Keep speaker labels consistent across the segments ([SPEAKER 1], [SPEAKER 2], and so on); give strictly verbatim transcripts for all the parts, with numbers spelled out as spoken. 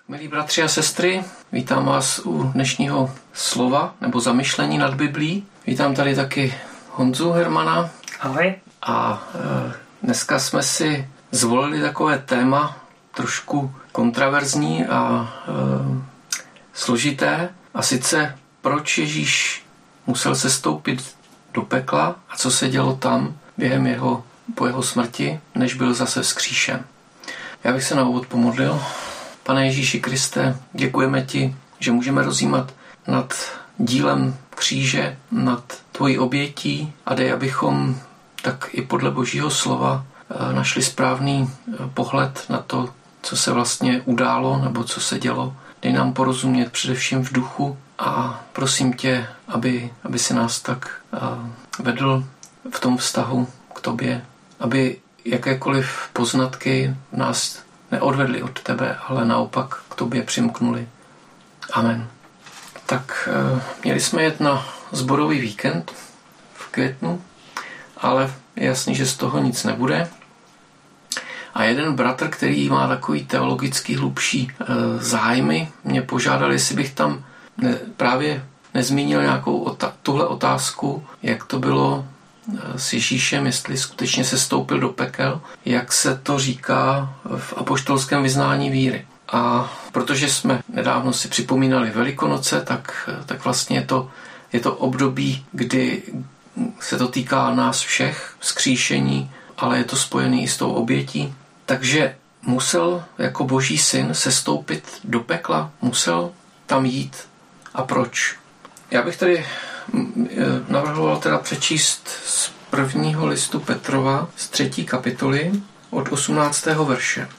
[SPEAKER 1] Milí bratři a sestry, vítám vás u dnešního slova nebo zamyšlení nad Biblí. Vítám tady taky Honzu Hermana.
[SPEAKER 2] Ahoj.
[SPEAKER 1] A e, dneska jsme si zvolili takové téma trošku kontraverzní a e, složité. A sice, proč Ježíš musel sestoupit do pekla a co se dělo tam během jeho, po jeho smrti, než byl zase vzkříšen. Já bych se na úvod pomodlil. Pane Ježíši Kriste, děkujeme ti, že můžeme rozjímat nad dílem kříže, nad tvojí obětí a dej, abychom tak i podle Božího slova našli správný pohled na to, co se vlastně událo nebo co se dělo. Dej nám porozumět především v duchu a prosím tě, aby, aby si nás tak vedl v tom vztahu k tobě, aby jakékoliv poznatky nás neodvedli od tebe, ale naopak k tobě přimknuli. Amen. Tak měli jsme jet na sborový víkend v květnu, ale je jasný, že z toho nic nebude. A jeden bratr, který má takový teologický hlubší zájmy, mě požádal, jestli bych tam ne, právě nezmínil nějakou ota- tuhle otázku, jak to bylo s Ježíšem, jestli skutečně se stoupil do pekel, jak se to říká v apoštolském vyznání víry. A protože jsme nedávno si připomínali Velikonoce, tak, tak vlastně je to, je to období, kdy se to týká nás všech, vzkříšení, ale je to spojený i s tou obětí. Takže musel jako Boží syn sestoupit do pekla, musel tam jít. A proč? Já bych tady navrhoval teda přečíst z prvního listu Petrova z třetí kapitoly od osmnáctého verše.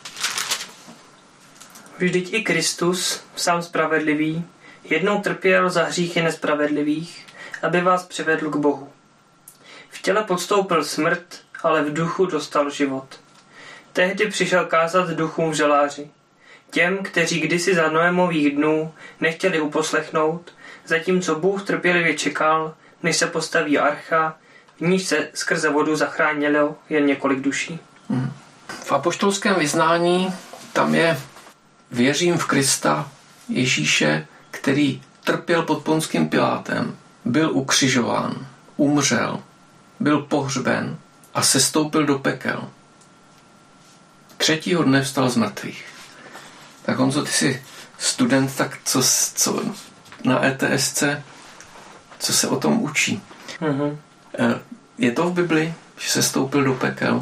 [SPEAKER 2] Vždyť i Kristus, sám spravedlivý, jednou trpěl za hříchy nespravedlivých, aby vás přivedl k Bohu. V těle podstoupil smrt, ale v duchu dostal život. Tehdy přišel kázat duchům v žaláři, těm, kteří kdysi za Noémových dnů nechtěli uposlechnout, zatímco Bůh trpělivě čekal, než se postaví archa, v níž se skrze vodu zachránilo jen několik duší.
[SPEAKER 1] Hmm. V apoštolském vyznání tam je věřím v Krista Ježíše, který trpěl pod Ponským Pilátem, byl ukřižován, umřel, byl pohřben a sestoupil do pekel. Třetího dne vstal z mrtvých. Tak Honzo, ty jsi student, tak co, co na E T S C, co se o tom učí?
[SPEAKER 2] Mm-hmm.
[SPEAKER 1] Je to v Bibli, že se stoupil do pekel?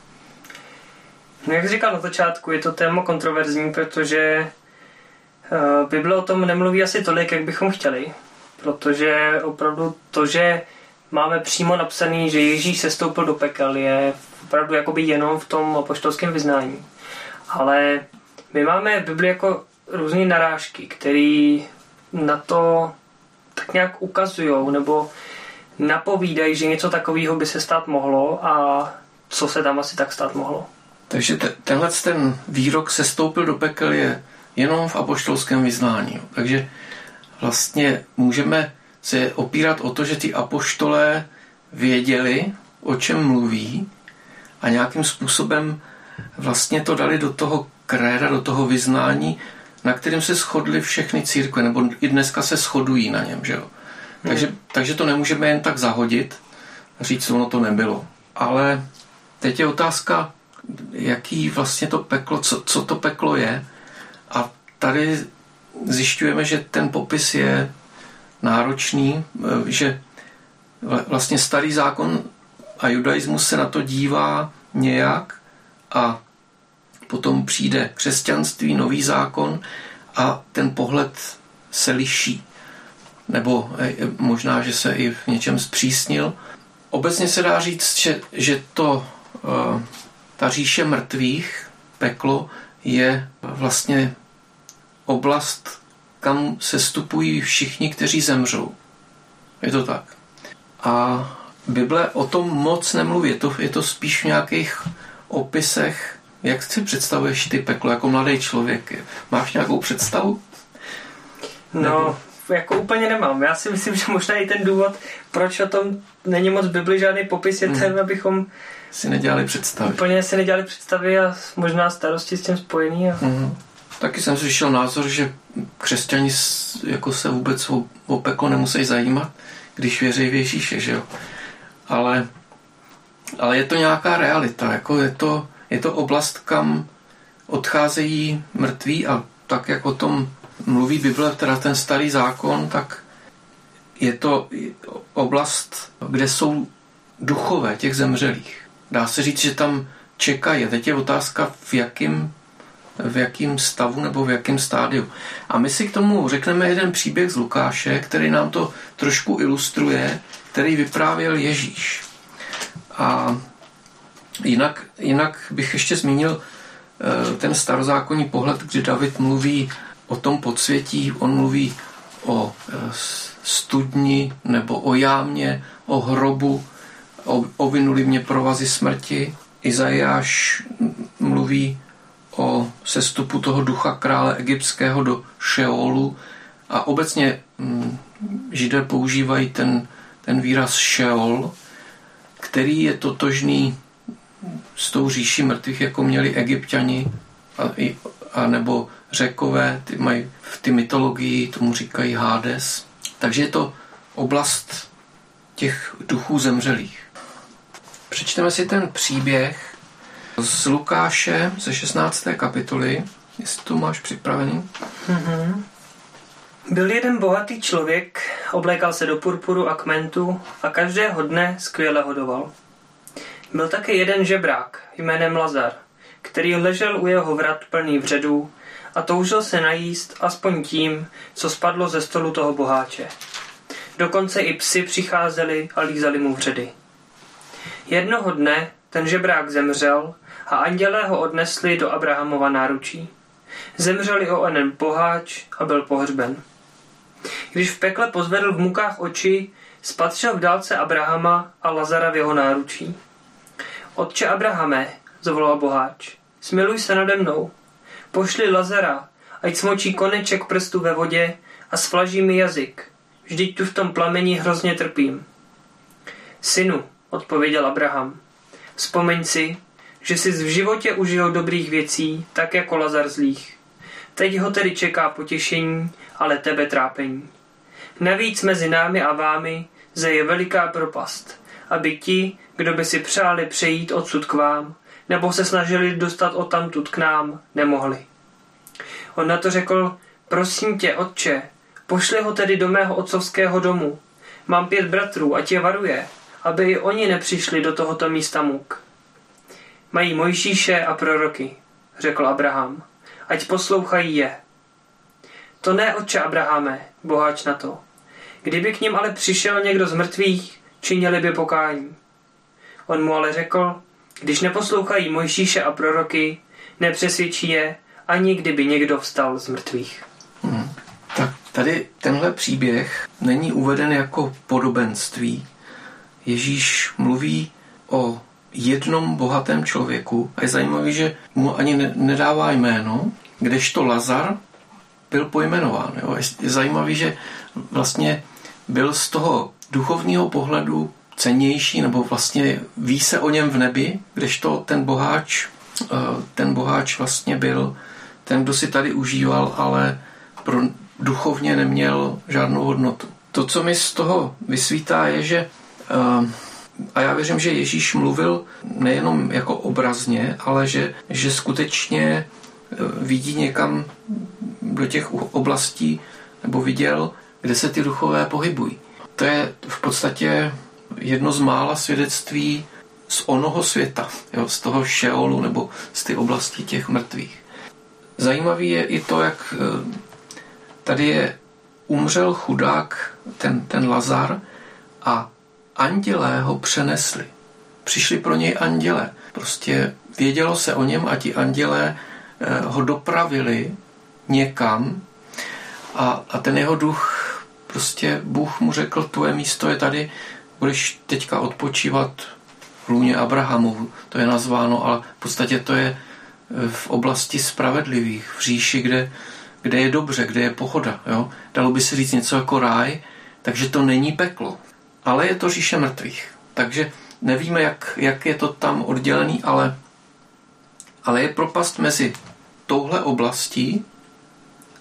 [SPEAKER 2] No, jak říkal na začátku, je to téma kontroverzní, protože Bible o tom nemluví asi tolik, jak bychom chtěli. Protože opravdu to, že máme přímo napsaný, že Ježíš sestoupil do pekel, je opravdu jakoby jenom v tom apoštolském vyznání. Ale my máme v Bibli jako různé narážky, které na to tak nějak ukazujou nebo napovídají, že něco takového by se stát mohlo a co se tam asi tak stát mohlo.
[SPEAKER 1] Takže te, tenhle ten výrok sestoupil do pekel je jenom v apoštolském vyznání. Takže vlastně můžeme se opírat o to, že ty apoštolé věděli, o čem mluví a nějakým způsobem vlastně to dali do toho kréda, do toho vyznání, na kterém se shodly všechny církve, nebo i dneska se shodují na něm, že jo. Hmm. Takže, takže to nemůžeme jen tak zahodit a říct, ono to nebylo. Ale teď je otázka, jaký vlastně to peklo, co, co to peklo je. A tady zjišťujeme, že ten popis je náročný, že vlastně starý zákon a judaismus se na to dívá nějak a potom přijde křesťanství, nový zákon a ten pohled se liší. Nebo možná, že se i v něčem zpřísnil. Obecně se dá říct, že, že to, ta říše mrtvých, peklo, je vlastně oblast, kam se vstupují všichni, kteří zemřou. Je to tak. A Bible o tom moc nemluví. Je to, je to spíš v nějakých opisech. Jak si představuješ ty peklo jako mladý člověk? Máš nějakou představu?
[SPEAKER 2] No, Nebo... jako úplně nemám. Já si myslím, že možná i ten důvod, proč o tom není moc v Bibli žádný popis, je hmm. ten, abychom
[SPEAKER 1] si nedělali představy.
[SPEAKER 2] Úplně si nedělali představy a možná starosti s tím spojený. A...
[SPEAKER 1] Hmm. Taky jsem slyšel názor, že křesťani jako se vůbec o, o peklo nemusí zajímat, když věří v Ježíše, že jo. Ale, ale je to nějaká realita, jako je to, je to oblast, kam odcházejí mrtví a tak, jak o tom mluví Bible, teda ten starý zákon, tak je to oblast, kde jsou duchové těch zemřelých. Dá se říct, že tam čekají. Teď je otázka, v jakém v jakým stavu nebo v jakém stádiu. A my si k tomu řekneme jeden příběh z Lukáše, který nám to trošku ilustruje, který vyprávěl Ježíš. A jinak, jinak bych ještě zmínil ten starozákonní pohled, kdy David mluví o tom podsvětí, on mluví o studni nebo o jámě, o hrobu, o, ovinuli mě provazy smrti. Izajáš mluví o sestupu toho ducha krále egyptského do Šeolu a obecně hm, Židé používají ten, ten výraz Šeol, který je totožný s tou říší mrtvých, jako měli Egypťani a, a nebo Řekové, ty mají v ty mytologii, tomu říkají Hades. Takže je to oblast těch duchů zemřelých. Přečteme si ten příběh z Lukáše ze šestnácté kapitoly, jestli to máš připravený.
[SPEAKER 2] Mm-hmm. Byl jeden bohatý člověk, oblékal se do purpuru a kmentu a každého dne skvěle hodoval. Byl také jeden žebrák jménem Lazar, který ležel u jeho vrat plný vředů a toužil se najíst aspoň tím, co spadlo ze stolu toho boháče. Dokonce i psi přicházeli a lízali mu vředy. Jednoho dne ten žebrák zemřel a andělé ho odnesli do Abrahamova náručí. Zemřel i o onen boháč a byl pohřben. Když v pekle pozvedl v mukách oči, spatřil v dálce Abrahama a Lazara v jeho náručí. Otče Abrahame, zavolal boháč, smiluj se nade mnou. Pošli Lazara, ať smočí koneček prstu ve vodě a svlaží mi jazyk. Vždyť tu v tom plameni hrozně trpím. Synu, odpověděl Abraham, vzpomeň si, že jsi v životě užil dobrých věcí, tak jako Lazar zlých. Teď ho tedy čeká potěšení, ale tebe trápení. Navíc mezi námi a vámi zeje veliká propast, aby ti, kdo by si přáli přejít odsud k vám, nebo se snažili dostat odtamtud k nám, nemohli. On na to řekl, prosím tě, otče, pošli ho tedy do mého otcovského domu. Mám pět bratrů a tě varuje, aby i oni nepřišli do tohoto místa muk. Mají Mojžíše a proroky, řekl Abraham, ať poslouchají je. To ne, otče Abrahame, boháč na to. Kdyby k nim ale přišel někdo z mrtvých, činili by pokání. On mu ale řekl, když neposlouchají Mojžíše a proroky, nepřesvědčí je, ani kdyby někdo vstal z mrtvých.
[SPEAKER 1] Hmm. Tak tady tenhle příběh není uveden jako podobenství. Ježíš mluví o jednom bohatém člověku a je zajímavý, že mu ani ne- nedává jméno, kdežto Lazar byl pojmenován. Jo. Je zajímavý, že vlastně byl z toho duchovního pohledu cennější, nebo vlastně ví se o něm v nebi, kdežto ten boháč, ten boháč vlastně byl ten, kdo si tady užíval, ale pro duchovně neměl žádnou hodnotu. To, co mi z toho vysvítá, je, že a já věřím, že Ježíš mluvil nejenom jako obrazně, ale že, že skutečně vidí někam do těch oblastí, nebo viděl, kde se ty duchové pohybují. To je v podstatě jedno z mála svědectví z onoho světa, jo, z toho Šeolu nebo z ty oblasti těch mrtvých. Zajímavý je i to, jak tady je umřel chudák, ten, ten Lazar, a andělé ho přenesli. Přišli pro něj andělé. Prostě vědělo se o něm a ti andělé ho dopravili někam a, a ten jeho duch, prostě Bůh mu řekl, tvoje místo je tady, budeš teďka odpočívat v lůně Abrahamovu, to je nazváno, ale v podstatě to je v oblasti spravedlivých, v říši, kde, kde je dobře, kde je pohoda. Jo? Dalo by se říct něco jako ráj, takže to není peklo, ale je to říše mrtvých. Takže nevíme, jak, jak je to tam oddělený, ale, ale je propast mezi touhle oblastí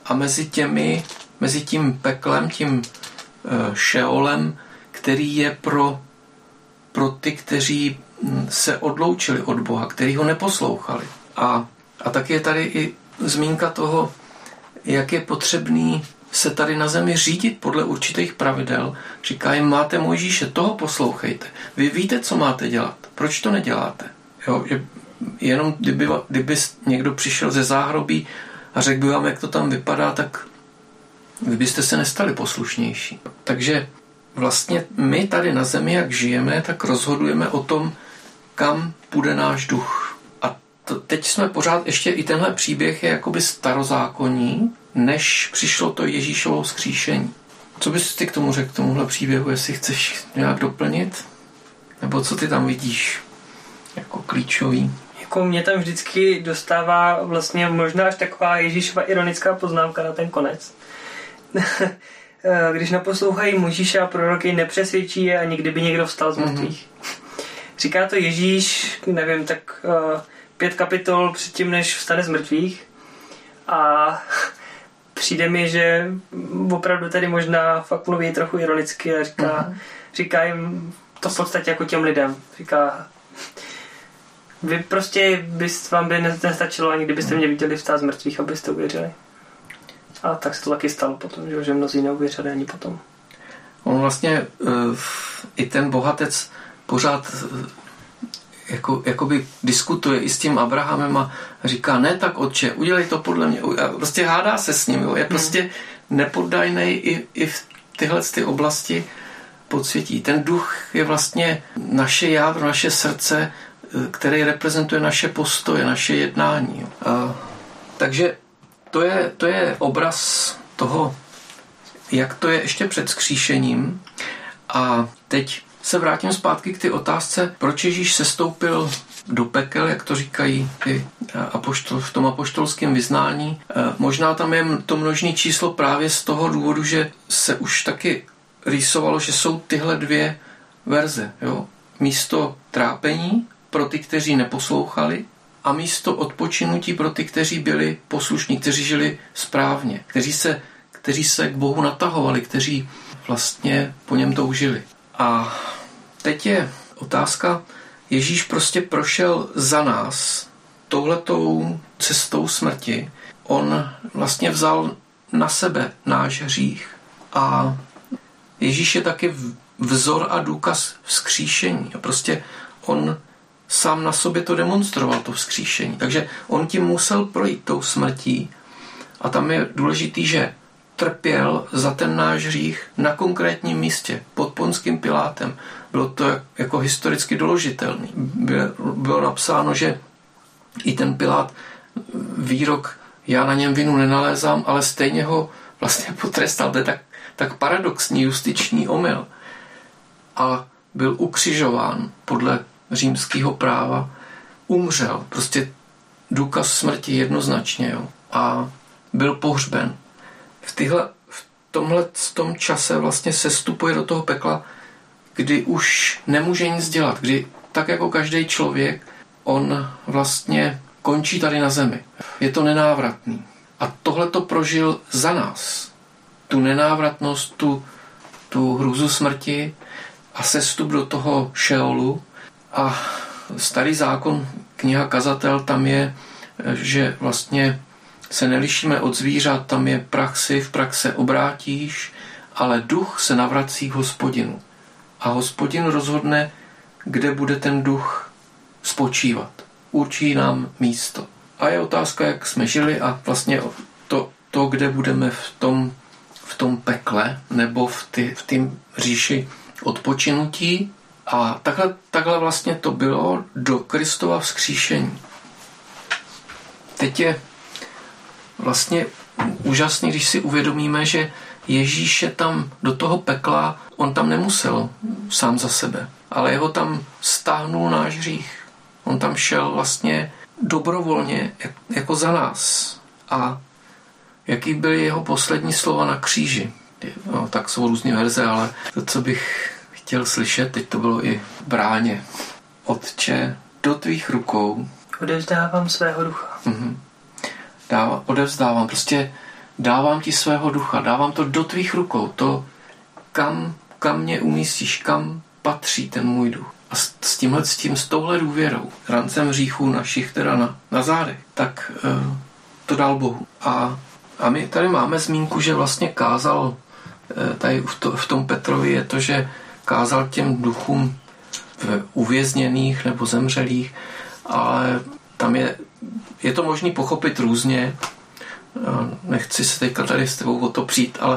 [SPEAKER 1] a mezi těmi, mezi tím peklem, tím uh, šeolem, který je pro, pro ty, kteří se odloučili od Boha, kteří ho neposlouchali. A, a tak je tady i zmínka toho, jak je potřebný se tady na zemi řídit podle určitých pravidel. Říká jim, máte Mojžíše, toho poslouchejte. Vy víte, co máte dělat. Proč to neděláte? Jo, že jenom kdyby, kdyby někdo přišel ze záhrobí a řekl by vám, jak to tam vypadá, tak vy byste se nestali poslušnější. Takže vlastně my tady na zemi, jak žijeme, tak rozhodujeme o tom, kam půjde náš duch. A to, teď jsme pořád, ještě i tenhle příběh je jakoby starozákonní, než přišlo to Ježíšovo vzkříšení. Co bys ty k tomu řekl, k tomuhle příběhu, jestli chceš nějak doplnit? Nebo co ty tam vidíš jako klíčový?
[SPEAKER 2] Jako mě tam vždycky dostává vlastně možná až taková Ježíšova ironická poznámka na ten konec. Když naposlouchají Mojžíše a proroky, nepřesvědčí je, ani kdyby někdo vstal z mrtvých. Mm-hmm. Říká to Ježíš, nevím, tak uh, pět kapitol předtím, než vstane z mrtvých. A přijde mi, že opravdu tady možná fakt mluví trochu ironicky a říká, mm-hmm. říká jim to v podstatě jako těm lidem. Říká, vy prostě byst, vám by nestačilo, ani kdybyste mě viděli vstát z mrtvých, abyste uvěřili. A tak se to taky stalo potom, že, že mnozí neuvěřili ani potom.
[SPEAKER 1] On vlastně uh, i ten bohatec pořád uh, jako, jakoby diskutuje i s tím Abrahamem a říká, ne tak otče, udělej to podle mě. A prostě hádá se s ním, jo. Je prostě nepoddajnej i, i v tyhle ty oblasti podsvětí. Ten duch je vlastně naše jádro, naše srdce, který reprezentuje naše postoje, naše jednání. Jo. A, takže to je, to je obraz toho, jak to je ještě před vzkříšením. A teď se vrátím zpátky k té otázce, proč Ježíš sestoupil do pekel, jak to říkají ty apoštol, v tom apoštolském vyznání. Možná tam je to množné číslo právě z toho důvodu, že se už taky rýsovalo, že jsou tyhle dvě verze. Jo? Místo trápení pro ty, kteří neposlouchali, a místo odpočinutí pro ty, kteří byli poslušní, kteří žili správně, kteří se, kteří se k Bohu natahovali, kteří vlastně po něm toužili. A teď je otázka, Ježíš prostě prošel za nás touhletou cestou smrti. On vlastně vzal na sebe náš hřích. A Ježíš je taky vzor a důkaz vzkříšení. A prostě on sám na sobě to demonstroval, to vzkříšení. Takže on tím musel projít tou smrtí. A tam je důležitý, že trpěl za ten náš hřích na konkrétním místě, pod Ponským Pilátem. Bylo to jako historicky doložitelné. Bylo napsáno, že i ten Pilát výrok, já na něm vinu nenalézám, ale stejně ho vlastně potrestal. To je tak, tak paradoxní justiční omyl. A byl ukřižován podle římského práva, umřel. Prostě důkaz smrti jednoznačně. Jo. A byl pohřben. V, tyhle, v tomhle v tom čase vlastně sestupuje do toho pekla, kdy už nemůže nic dělat, kdy tak jako každý člověk, on vlastně končí tady na zemi. Je to nenávratný. A tohle to prožil za nás. Tu nenávratnost, tu, tu hrůzu smrti a sestup do toho šeolu. A starý zákon, kniha Kazatel, tam je, že vlastně se nelišíme od zvířat, tam je prach si, v prach se obrátíš, ale duch se navrací k Hospodinu. A Hospodin rozhodne, kde bude ten duch spočívat. Určí nám místo. A je otázka, jak jsme žili a vlastně to, to kde budeme v tom, v tom pekle nebo v, ty, v tým říši odpočinutí. A takhle, takhle vlastně to bylo do Kristova vzkříšení. Teď je vlastně úžasný, když si uvědomíme, že Ježíš je tam do toho pekla, on tam nemusel sám za sebe, ale jeho tam stáhnul náš hřích. On tam šel vlastně dobrovolně jako za nás. A jaký byly jeho poslední slova na kříži? No, tak jsou různé verze, ale to, co bych chtěl slyšet, teď to bylo i v bráně. Otče, do tvých rukou
[SPEAKER 2] odevzdávám svého ducha.
[SPEAKER 1] Mhm. Dává, odevzdávám. Prostě dávám ti svého ducha, dávám to do tvých rukou, to kam, kam mě umístíš, kam patří ten můj duch. A s, s tímhle, s tím, s touhle důvěrou, rancem hříchů našich teda na, na zádech, tak e, to dal Bohu. A, a my tady máme zmínku, že vlastně kázal, e, tady v, to, v tom Petrovi je to, že kázal těm duchům uvězněných nebo zemřelých, ale tam je, je to možné pochopit různě. Nechci se teďka tady s tebou o to přijít, ale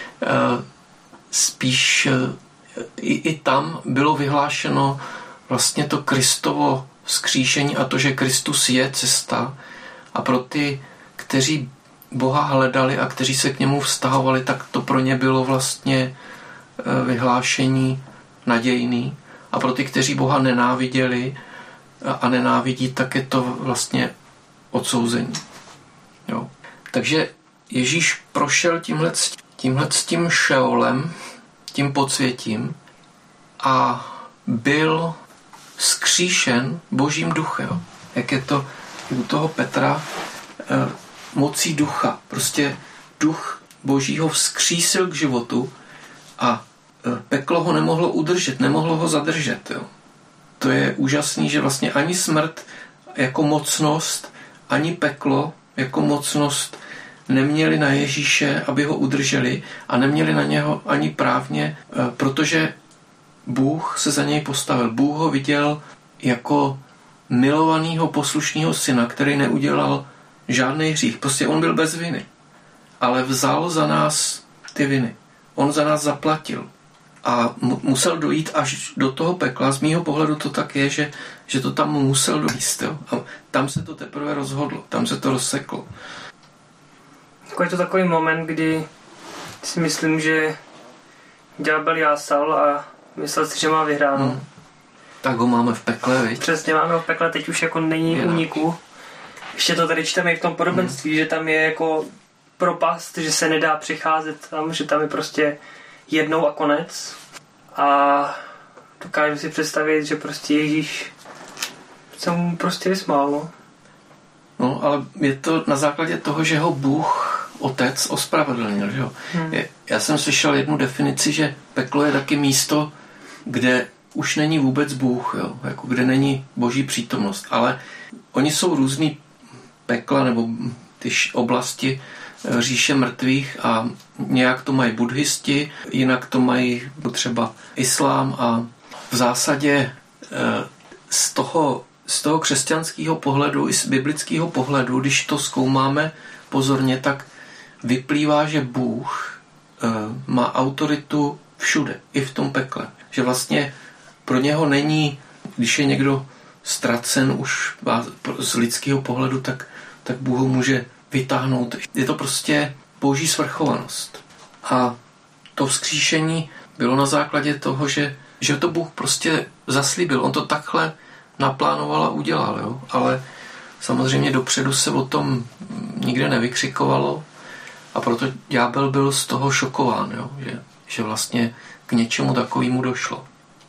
[SPEAKER 1] spíš i, i tam bylo vyhlášeno vlastně to Kristovo vzkříšení a to, že Kristus je cesta a pro ty, kteří Boha hledali a kteří se k němu vztahovali, tak to pro ně bylo vlastně vyhlášení nadějný. A pro ty, kteří Boha nenáviděli a nenávidí, tak je to vlastně odsouzení. Jo. Takže Ježíš prošel tímhle, tímhle s tím šeolem, tím podsvětím a byl vzkříšen Božím duchem. Jak je to u toho Petra eh, mocí ducha. Prostě duch Božího vzkřísil k životu a peklo ho nemohlo udržet, nemohlo ho zadržet. Jo. To je úžasný, že vlastně ani smrt jako mocnost, ani peklo jako mocnost neměli na Ježíše, aby ho udrželi a neměli na něho ani právně, protože Bůh se za něj postavil. Bůh ho viděl jako milovanýho poslušného syna, který neudělal žádný hřích. Prostě on byl bez viny. Ale vzal za nás ty viny. On za nás zaplatil. A musel dojít až do toho pekla. Z mýho pohledu to tak je, že, že to tam musel dojít. Jo? A tam se to teprve rozhodlo. Tam se to rozseklo.
[SPEAKER 2] Je to takový moment, kdy si myslím, že ďábel jásal a myslel si, že má vyhráno. Hmm.
[SPEAKER 1] Tak ho máme v pekle, viď?
[SPEAKER 2] Přesně, máme ho v pekle, teď už jako není úniku. Ještě to tady čteme i v tom podobenství, hmm. že tam je jako propast, že se nedá přicházet tam, že tam je prostě jednou a konec. A dokážu si představit, že prostě Ježíš se mu prostě vysmál, no.
[SPEAKER 1] No, ale je to na základě toho, že ho Bůh, Otec, ospravedlnil, že jo. Hmm. Já jsem slyšel jednu definici, že peklo je taky místo, kde už není vůbec Bůh, jo, jako kde není Boží přítomnost, ale oni jsou různý pekla nebo ty oblasti říše mrtvých a nějak to mají buddhisti, jinak to mají třeba islám a v zásadě z toho, z toho křesťanského pohledu i z biblického pohledu, když to zkoumáme pozorně, tak vyplývá, že Bůh má autoritu všude, i v tom pekle. Že vlastně pro něho není, když je někdo ztracen už z lidského pohledu, tak, tak Bůh ho může vytáhnout. Je to prostě Boží svrchovanost. A to vzkříšení bylo na základě toho, že, že to Bůh prostě zaslíbil. On to takhle naplánoval a udělal. Jo? Ale samozřejmě dopředu se o tom nikde nevykřikovalo a proto ďábel byl z toho šokován, jo? Že, že vlastně k něčemu takovému došlo.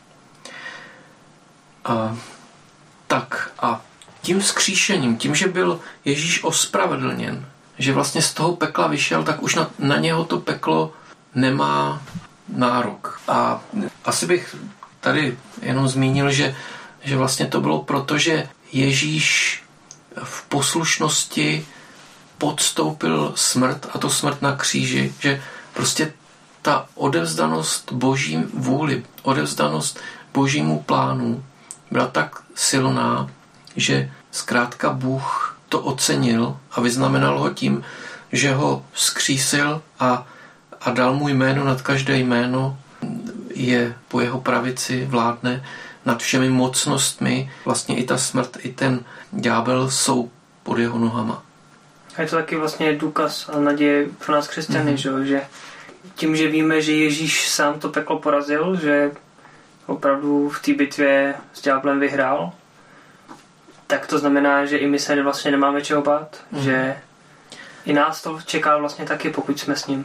[SPEAKER 1] A, tak a tím vzkříšením, tím, že byl Ježíš ospravedlněn, že vlastně z toho pekla vyšel, tak už na, na něho to peklo nemá nárok. A asi bych tady jenom zmínil, že, že vlastně to bylo proto, že Ježíš v poslušnosti podstoupil smrt, a to smrt na kříži, že prostě ta odevzdanost Boží vůli, odevzdanost Božímu plánu byla tak silná, že zkrátka Bůh to ocenil a vyznamenal ho tím, že ho vzkřísil a, a dal mu jméno nad každé jméno, je po jeho pravici, vládne nad všemi mocnostmi, vlastně i ta smrt, i ten ďábel jsou pod jeho nohama.
[SPEAKER 2] A je to taky vlastně důkaz a naděje pro nás křesťany, mm-hmm. že tím, že víme, že Ježíš sám to peklo porazil, že opravdu v té bitvě s ďáblem vyhrál, tak to znamená, že i my se vlastně nemáme čeho bát, mm. že i nás to čeká vlastně taky, pokud jsme s ním.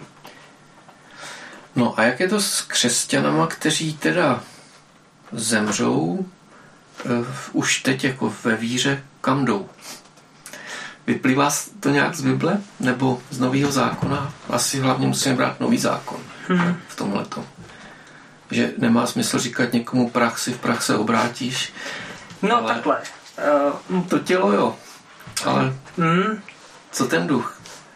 [SPEAKER 1] No a jak je to s křesťanama, kteří teda zemřou uh, už teď jako ve víře, kam jdou? Vyplývá to nějak z Bible nebo z Nového zákona? Asi hlavně musíme brát Nový zákon hmm. v tomhletom. Že nemá smysl říkat někomu prach si v prach se obrátíš.
[SPEAKER 2] No ale takhle.
[SPEAKER 1] Uh, to tělo jo, ale hmm. co ten duch?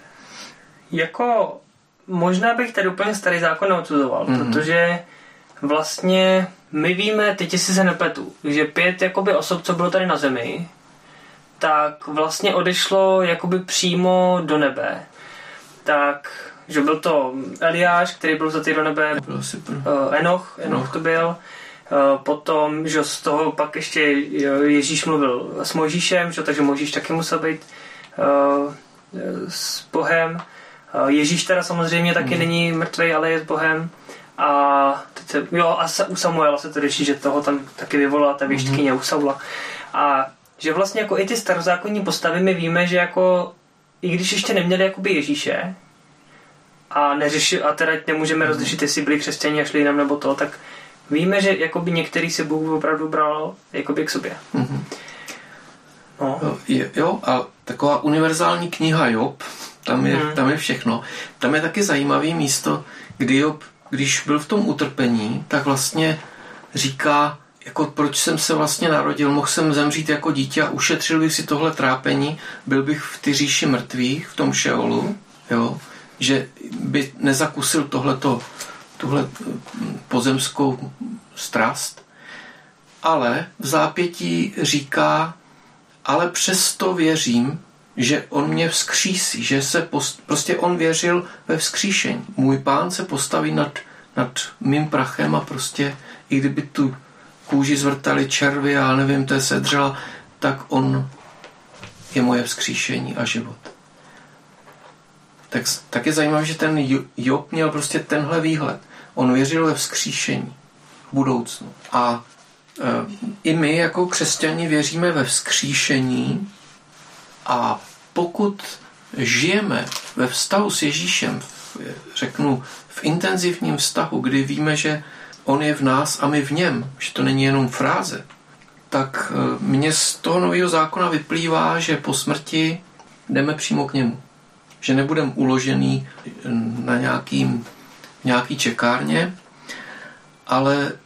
[SPEAKER 2] Jako možná bych tady úplně starý zákon neodsuzoval, mm-hmm. protože vlastně my víme, teď jestli se nepletu, že pět jakoby osob, co bylo tady na zemi, tak vlastně odešlo jakoby přímo do nebe. Tak, že byl to Eliáš, který byl vzatý do nebe, uh, Enoch, Enoch to byl, uh, potom, že z toho pak ještě Ježíš mluvil s Mojžíšem, že, takže Mojžíš taky musel být uh, s Bohem. Ježíš teda samozřejmě taky mm. není mrtvej, ale je s Bohem. A, teď se, jo, a u Samuela se to řeší, že toho tam taky vyvolala ta věštkyně mm. u Saula. A že vlastně jako i ty starozákonní postavy my víme, že jako i když ještě neměli jakoby Ježíše a neřeši, a teda nemůžeme mm. rozlišit, jestli byli křesťani a šli jinam nebo to, tak víme, že jakoby některý si Bůh opravdu bral jakoby k sobě. Mm.
[SPEAKER 1] No. Jo, jo, a taková univerzální kniha Job, tam je, hmm. tam je všechno. Tam je taky zajímavý místo, kdy Job, když byl v tom utrpení, tak vlastně říká, jako proč jsem se vlastně narodil, mohl jsem zemřít jako dítě a ušetřil bych si tohle trápení, byl bych v ty říši mrtvých, v tom Šeolu, jo, že by nezakusil tohleto, tuhle pozemskou strast. Ale v zápětí říká, ale přesto věřím, že on mě vzkřísí, že se post, prostě on věřil ve vzkříšení. Můj pán se postaví nad, nad mým prachem a prostě i kdyby tu kůži zvrtali červy a nevím, to je sedřela, tak on je moje vzkříšení a život. Tak, tak je zajímavé, že ten Job měl prostě tenhle výhled. On věřil ve vzkříšení v budoucnu. A e, i my jako křesťani věříme ve vzkříšení. A pokud žijeme ve vztahu s Ježíšem, řeknu v intenzivním vztahu, kdy víme, že on je v nás a my v něm, že to není jenom fráze, tak mně z toho Nového zákona vyplývá, že po smrti jdeme přímo k němu. Že nebudeme uložený na nějakým, nějaký čekárně, ale e,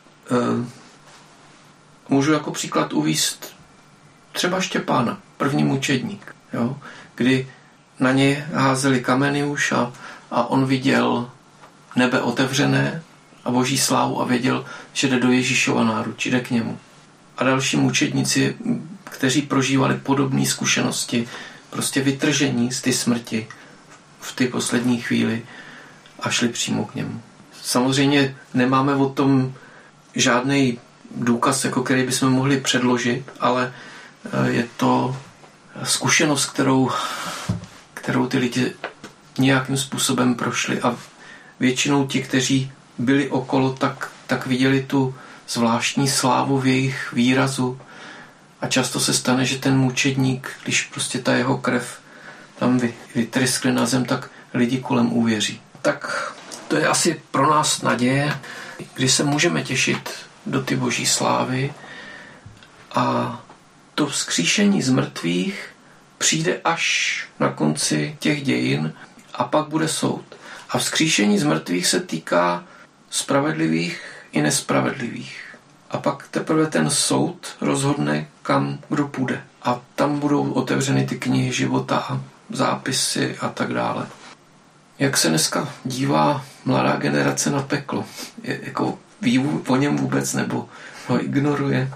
[SPEAKER 1] můžu jako příklad uvést třeba Štěpána, první mučedník, jo, kdy na něj házeli kameny už a, a on viděl nebe otevřené a boží slávu a věděl, že jde do Ježíšova náručí, jde k němu. A další mučedníci, kteří prožívali podobné zkušenosti, prostě vytržení z té smrti v té poslední chvíli a šli přímo k němu. Samozřejmě nemáme o tom žádný důkaz, jako který bychom mohli předložit, ale je to zkušenost, kterou, kterou ty lidi nějakým způsobem prošli a většinou ti, kteří byli okolo, tak, tak viděli tu zvláštní slávu v jejich výrazu a často se stane, že ten mučedník, když prostě ta jeho krev tam vytryskne na zem, tak lidi kolem uvěří. Tak to je asi pro nás naděje, kdy se můžeme těšit do ty boží slávy a to vzkříšení z mrtvých přijde až na konci těch dějin a pak bude soud. A vzkříšení z mrtvých se týká spravedlivých i nespravedlivých. A pak teprve ten soud rozhodne, kam kdo půjde. A tam budou otevřeny ty knihy života a zápisy a tak dále. Jak se dneska dívá mladá generace na peklo? Je, jako ví o něm vůbec nebo ho ignoruje?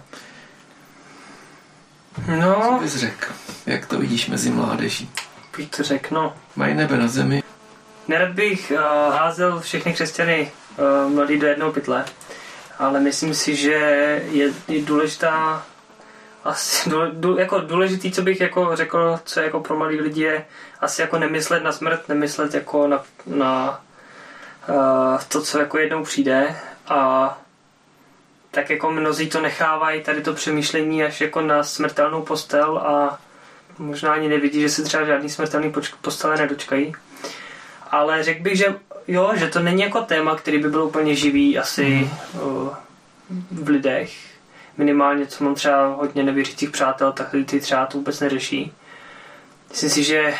[SPEAKER 2] No.
[SPEAKER 1] Co bys řekl? Jak to vidíš mezi mládeží?
[SPEAKER 2] Bych to řekl, no.
[SPEAKER 1] Mají nebe na zemi?
[SPEAKER 2] Nerad bych uh, házel všechny křesťany uh, mladý do jednoho pytle, ale myslím si, že je, je důležitá asi důle, dů, jako důležitý, co bych jako řekl, co jako pro mladý lidi je asi jako nemyslet na smrt, nemyslet jako na, na uh, to, co jako jednou přijde a tak jako mnozí to nechávají tady to přemýšlení až jako na smrtelnou postel a možná ani nevidí, že se třeba žádný smrtelný postele nedočkají. Ale řekl bych, že jo, že to není jako téma, který by byl úplně živý asi uh, v lidech. Minimálně, co mám třeba hodně nevěřících přátel, tak ty třeba to vůbec neřeší. myslím si, že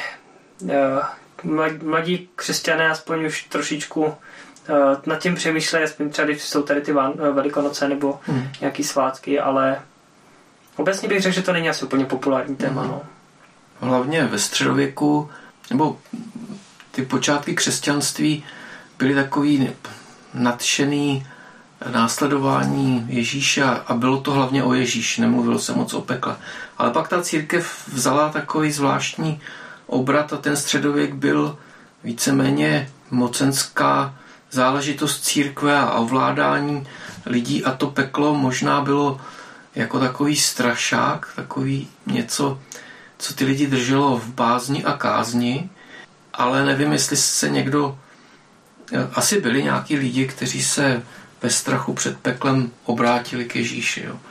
[SPEAKER 2] mladí křesťané aspoň už trošičku nad tím přemýšlejí, aspoň třeba když jsou tady ty Velikonoce nebo hmm. nějaký svátky, ale obecně bych řekl, že to není asi úplně populární téma. Hmm. No.
[SPEAKER 1] Hlavně ve středověku, nebo ty počátky křesťanství byly takový nadšený následování Ježíše a bylo to hlavně o Ježíši, nemluvilo se moc o pekle. Ale pak ta církev vzala takový zvláštní obrat a ten středověk byl víceméně mocenská záležitost církve a ovládání lidí a to peklo možná bylo jako takový strašák, takový něco, co ty lidi drželo v bázni a kázni, ale nevím, jestli se někdo... Asi byli nějaký lidi, kteří se ve strachu před peklem obrátili k Ježíši. Jo.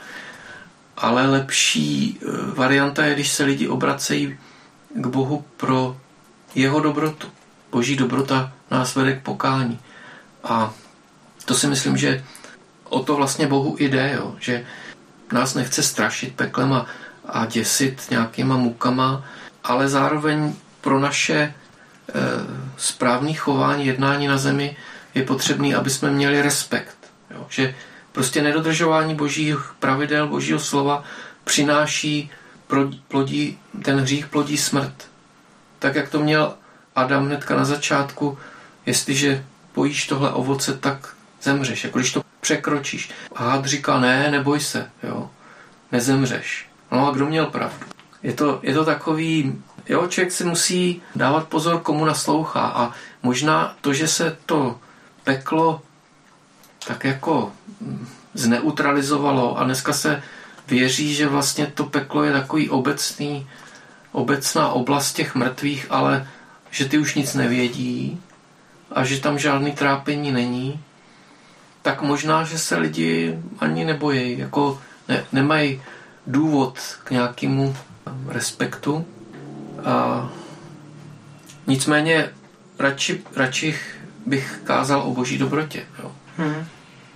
[SPEAKER 1] Ale lepší varianta je, když se lidi obracejí k Bohu pro jeho dobrotu. Boží dobrota nás vede k pokání. A to si myslím, že o to vlastně Bohu jde, jo. Že nás nechce strašit peklem a, a děsit nějakýma mukama, ale zároveň pro naše e, správné chování, jednání na zemi je potřebný, aby jsme měli respekt. Jo. Že prostě nedodržování božích pravidel, božího slova přináší, plodí, ten hřích plodí smrt. Tak, jak to měl Adam hnedka na začátku, jestliže pojíš tohle ovoce, tak zemřeš. Jako když to překročíš. A had říká, ne, neboj se, jo, nezemřeš. No a kdo měl pravdu? Je to, je to takový, jo, člověk si musí dávat pozor, komu naslouchá a možná to, že se to peklo tak jako zneutralizovalo a dneska se věří, že vlastně to peklo je takový obecný, obecná oblast těch mrtvých, ale že ty už nic nevědí a že tam žádný trápení není, tak možná, že se lidi ani nebojí, jako ne, nemají důvod k nějakému respektu. A nicméně radši, radši bych kázal o boží dobrotě. Jo. Hmm.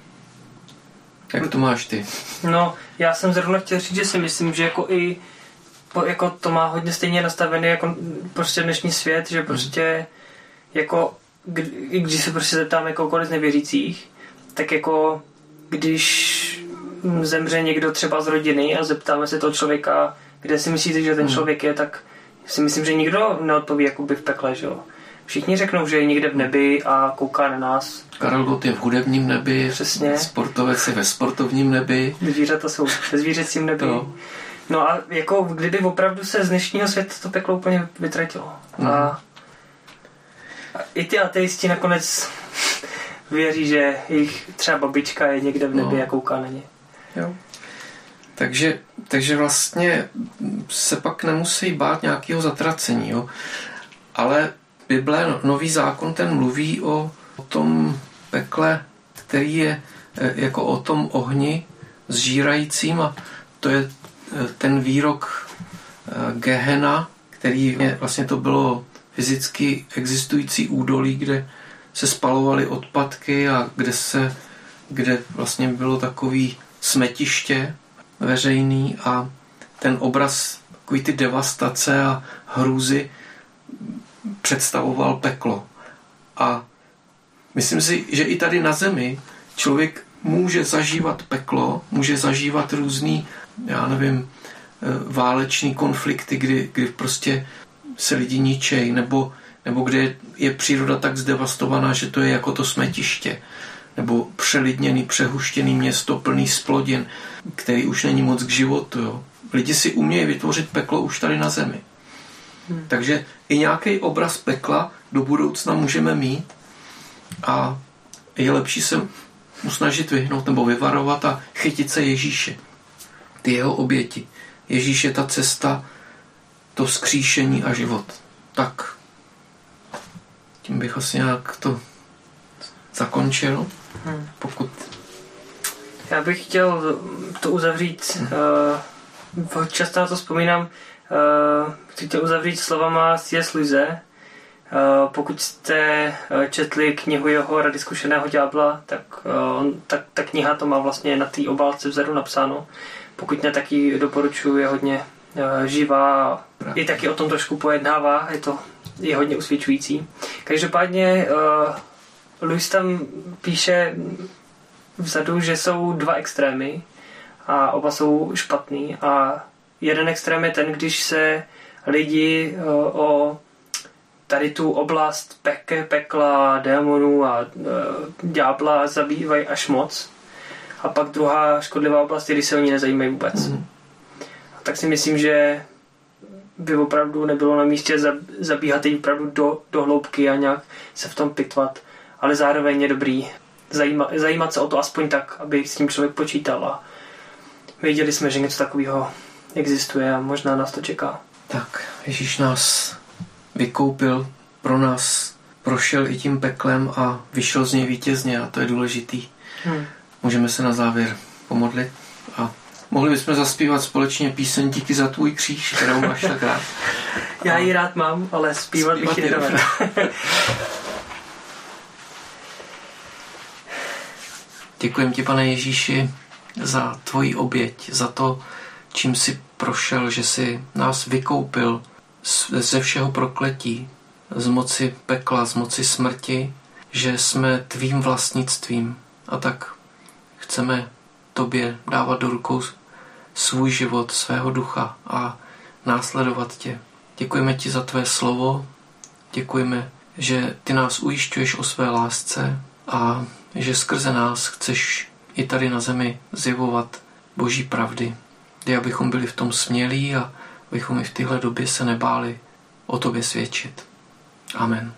[SPEAKER 1] Jak to máš ty?
[SPEAKER 2] No, já jsem zrovna chtěl říct, že si myslím, že jako i jako to má hodně stejně nastavený jako prostě dnešní svět, že prostě jako i když se prostě zeptáme kohokoliv z nevěřících, tak jako když zemře někdo třeba z rodiny a zeptáme se toho člověka, kde si myslíte, že ten člověk je, tak si myslím, že nikdo neodpoví jakoby v pekle, že jo. Všichni řeknou, že je někde v nebi a kouká na nás.
[SPEAKER 1] Karel Gott je v hudebním nebi,
[SPEAKER 2] přesně.
[SPEAKER 1] Sportovec je ve sportovním nebi.
[SPEAKER 2] Zvířata jsou ve zvířecím nebi. To. No a jako kdyby opravdu se z dnešního světa to peklo úplně vytratilo. Mm. A, a i ty ateisti nakonec věří, že jejich třeba babička je někde v nebi no. a kouká na ně. Jo.
[SPEAKER 1] Takže, takže vlastně se pak nemusí bát nějakého zatracení. Jo? Ale Bible, Nový zákon, ten mluví o, o tom pekle, který je jako o tom ohni zžírajícím a to je ten výrok Gehena, který je, vlastně to bylo fyzicky existující údolí, kde se spalovaly odpadky a kde se, kde vlastně bylo takový smetiště veřejný a ten obraz takový ty devastace a hrůzy představoval peklo. A myslím si, že i tady na zemi člověk může zažívat peklo, může zažívat různý, já nevím, váleční konflikty, kdy, kdy prostě se lidi ničejí, nebo, nebo kde je příroda tak zdevastovaná, že to je jako to smetiště, nebo přelidněný, přehuštěný město plný splodin, který už není moc k životu. Jo. Lidi si umějí vytvořit peklo už tady na zemi. Hmm. Takže i nějaký obraz pekla do budoucna můžeme mít a je lepší se mu snažit vyhnout nebo vyvarovat a chytit se Ježíše. Ty jeho oběti. Ježíš je ta cesta, to vzkříšení a život. Tak, tím bych asi nějak to zakončil. Hmm. Pokud...
[SPEAKER 2] Já bych chtěl to uzavřít, hmm. uh, často na to vzpomínám, uh, chci to uzavřít slovama C S Lewise. Uh, pokud jste četli knihu jeho Rady zkušeného ďábla, tak, uh, tak ta kniha to má vlastně na té obálce vzadu napsáno. Pokud ne, tak ji doporučuji, je hodně, živá, i taky o tom trošku pojednává, je to je hodně usvědčující. Každopádně uh, Lewis tam píše vzadu, že jsou dva extrémy a oba jsou špatný a jeden extrém je ten, když se lidi uh, o tady tu oblast peke, pekla, démonů a uh, ďábla zabývají až moc. A pak druhá škodlivá oblast je, když se o ní nezajímají vůbec. Mm. A tak si myslím, že by opravdu nebylo na místě zabíhat jí opravdu do, do hloubky a nějak se v tom pitvat. Ale zároveň je dobrý zajímat, zajímat se o to aspoň tak, aby s tím člověk počítal a věděli jsme, že něco takového existuje a možná nás to čeká.
[SPEAKER 1] Tak, Ježíš nás vykoupil, pro nás prošel i tím peklem a vyšel z něj vítězně a to je důležitý. Hmm. Můžeme se na závěr pomodlit a mohli bychom zaspívat společně píseň Díky za tvůj kříž, kterou máš tak rád.
[SPEAKER 2] Já ji rád mám, ale zpívat bych ji nedovedl.
[SPEAKER 1] Děkujem ti, Pane Ježíši, za tvoji oběť, za to, čím jsi prošel, že jsi nás vykoupil ze všeho prokletí, z moci pekla, z moci smrti, že jsme tvým vlastnictvím a tak chceme tobě dávat do rukou svůj život, svého ducha a následovat tě. Děkujeme ti za tvé slovo, děkujeme, že ty nás ujišťuješ o své lásce a že skrze nás chceš i tady na zemi zjevovat boží pravdy, kdy abychom byli v tom smělí a abychom i v téhle době se nebáli o tobě svědčit. Amen.